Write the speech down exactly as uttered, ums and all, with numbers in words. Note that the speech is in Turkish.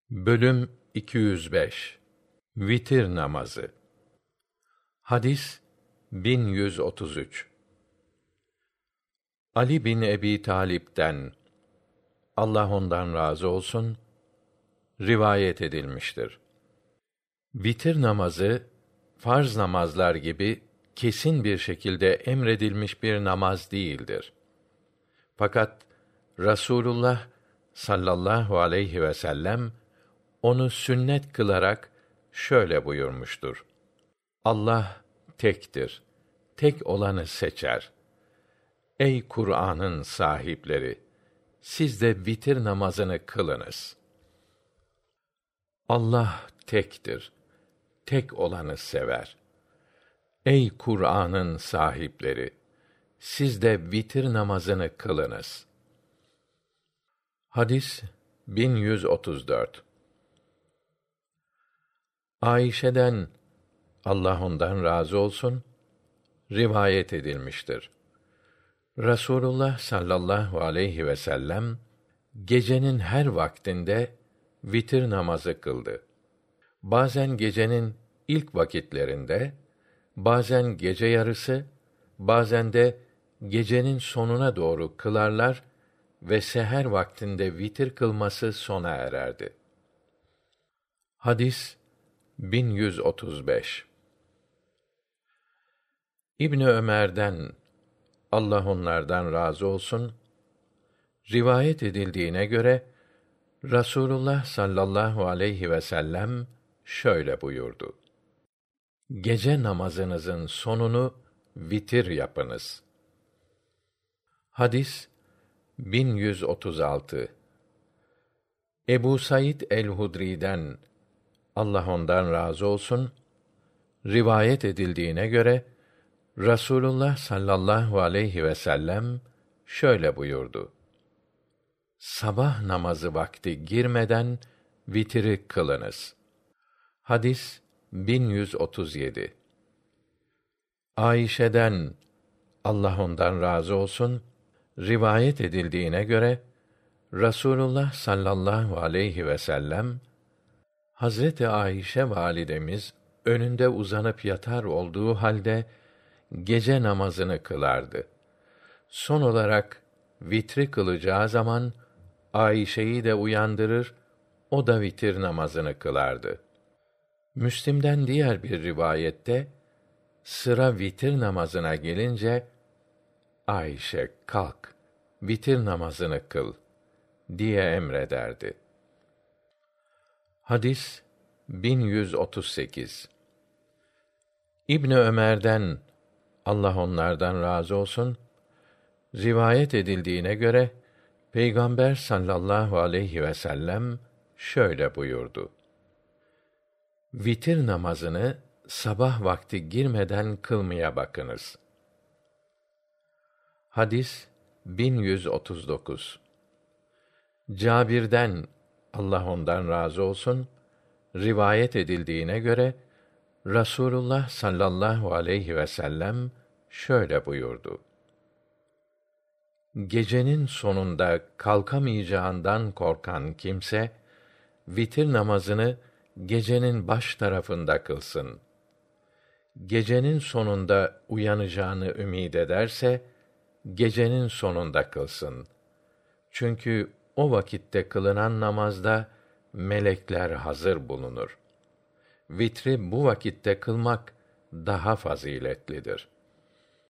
Bölüm iki yüz beş. Vitir namazı. Hadis bin yüz otuz üç. Ali bin Ebi Talip'ten, Allah ondan razı olsun, rivayet edilmiştir. Vitir namazı farz namazlar gibi kesin bir şekilde emredilmiş bir namaz değildir. Fakat Rasulullah sallallahu aleyhi ve sellem onu sünnet kılarak şöyle buyurmuştur: Allah tektir. Tek olanı seçer. Ey Kur'an'ın sahipleri! Siz de vitir namazını kılınız. Allah tektir. Tek olanı sever. Ey Kur'an'ın sahipleri! Siz de vitir namazını kılınız. Hadis bin yüz otuz dört. Ayşe'den, Allah ondan razı olsun, rivayet edilmiştir. Rasulullah sallallahu aleyhi ve sellem gecenin her vaktinde vitir namazı kıldı. Bazen gecenin ilk vakitlerinde, bazen gece yarısı, bazen de gecenin sonuna doğru kılarlar ve seher vaktinde vitir kılması sona ererdi. Hadis bin yüz otuz beş. İbni Ömer'den, Allah onlardan razı olsun, rivayet edildiğine göre Rasulullah sallallahu aleyhi ve sellem şöyle buyurdu: Gece namazınızın sonunu vitir yapınız. Hadis bin yüz otuz altı. Ebu Said el-Hudri'den, Allah ondan razı olsun, rivayet edildiğine göre Rasulullah sallallahu aleyhi ve sellem şöyle buyurdu: Sabah namazı vakti girmeden vitiri kılınız. Hadis bin yüz otuz yedi. Ayşe'den, Allah ondan razı olsun, rivayet edildiğine göre Rasulullah sallallahu aleyhi ve sellem Hazreti Ayşe validemiz önünde uzanıp yatar olduğu halde gece namazını kılardı. Son olarak vitri kılacağı zaman Ayşe'yi de uyandırır, o da vitir namazını kılardı. Müslim'den diğer bir rivayette sıra vitir namazına gelince Ayşe kalk, vitir namazını kıl diye emrederdi. Hadis bin yüz otuz sekiz. İbni Ömer'den, Allah onlardan razı olsun, rivayet edildiğine göre Peygamber sallallahu aleyhi ve sellem şöyle buyurdu: Vitir namazını sabah vakti girmeden kılmaya bakınız. Hadis bin yüz otuz dokuz. Cabir'den, Allah ondan razı olsun, rivayet edildiğine göre Rasulullah sallallahu aleyhi ve sellem şöyle buyurdu: Gecenin sonunda kalkamayacağından korkan kimse vitir namazını gecenin baş tarafında kılsın. Gecenin sonunda uyanacağını ümid ederse gecenin sonunda kılsın. Çünkü o vakitte kılınan namazda melekler hazır bulunur. Vitri bu vakitte kılmak daha faziletlidir.